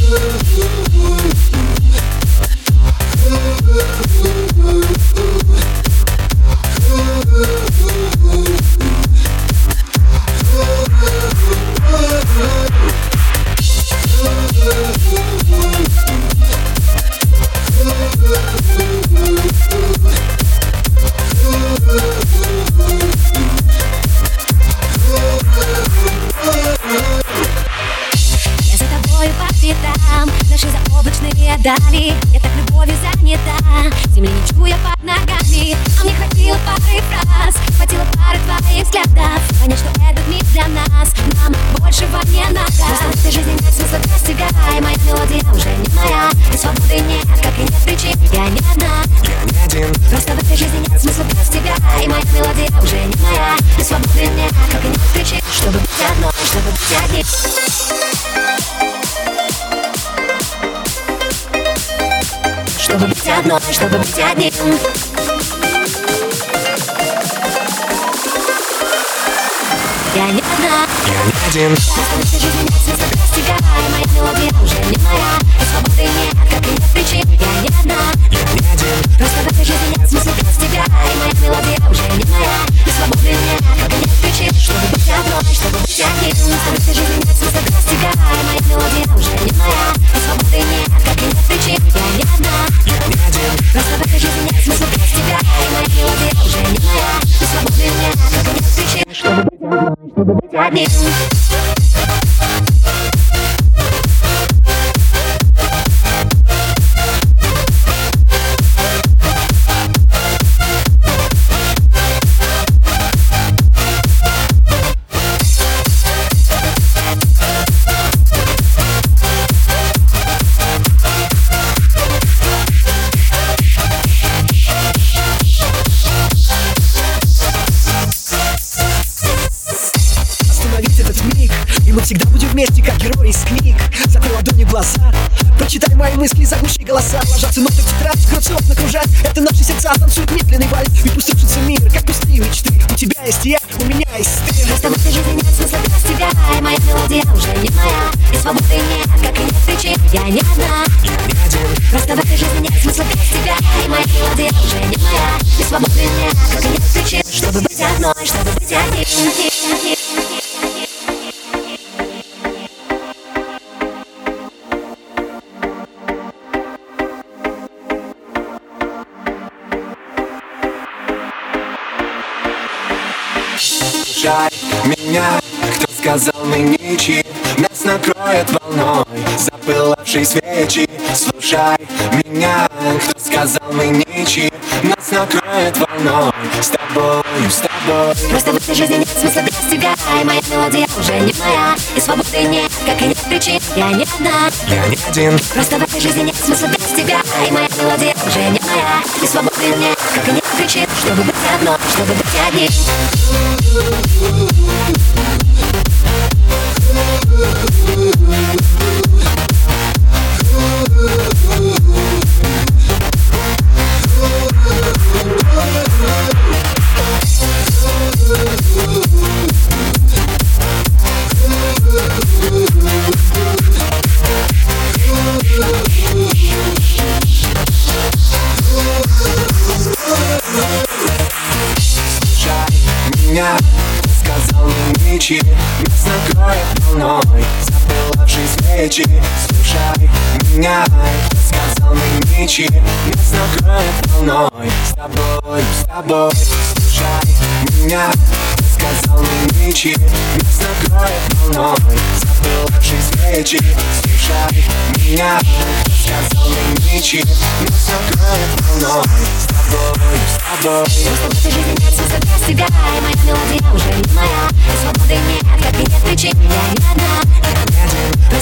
Наши заоблачные дали, я так любовью занята, земли не чуя под ногами. А мне хватило пары фраз, хватило пары твоих взглядов, понять, что этот мир для нас, нам большего не надо. Просто в этой жизни нет смысла без тебя, и моя мелодия уже не моя, и свободы нет, как и нет причин, я не одна, я не один. Просто в этой жизни нет смысла без тебя, и моя мелодия уже не моя, и свободы нет, как и нет причин, чтобы быть одной, чтобы быть одним. Чтобы быть одной, чтобы быть одним. Я не одна, я не один. Просто в этой жизни нет смысла без тебя, и моя мелодия уже не моя, и свободы нет, как и нет причин, я не одна, я не один. Просто в этой жизни нет смысла без тебя, и моя мелодия уже не моя, и свободы нет, как и нет причин, чтобы быть одной, чтобы быть одним. Просто в этой жизни нет смысла без тебя, и моя мелодия уже не моя, и свободы нет, как и нет причин, я не одна, я не один. Просто в этой жизни нет смысла без тебя, и моя мелодия уже не моя, и свободы нет, как и нет причин, чтобы быть одной, чтобы быть одним. И мы всегда будем вместе, как герои из книг. Закрой ладони глаза, прочитай мои мысли, заглуши голоса. Ложатся ноты в тетрадь, грациозно кружат. Это наши сердца танцуют медленный вальс. И пусть рушится мир, как пустые мечты. У тебя есть я, у меня есть ты. Просто в этой жизни нет смысла без тебя, и моя мелодия уже не моя, и свободы нет, как и нет причин, я не одна, я не один. Просто в этой жизни нет смысла без тебя, и моя мелодия уже не моя, и свободы нет, как и нет причин, чтобы быть одной, чтобы быть одним. Слушай меня, кто сказал мы ничьи, нас накроет волной запылавшей свечи. Слушай меня, кто сказал мы ничьи, нас накроет волной с тобою, с тобой. Просто в этой жизни нет смысла без тебя, и моя мелодия уже не моя, и свободы нет, как и нет причин, я не одна, я не один. Просто в этой жизни нет смысла без тебя, и моя мелодия уже не моя, и свободы нет, как и нет причин, чтобы быть одной, чтобы быть одним. Меня сказал мне ничьи, нас накроет волной запылавшей свечи. Слушай меня, сказал мне ничьи, нас накроет волной с тобой, с тобой. Слушай меня, сказал мне ничьи, нас накроет волной запылавшей свечи. Слушай меня, сказал мне ничьи, нас накроет волной с тобой, с тобой. Просто в этой жизни нет смысла без тебя, и моя мелодия уже не моя, и свободы нет, как и нет причин, я не одна, я не один.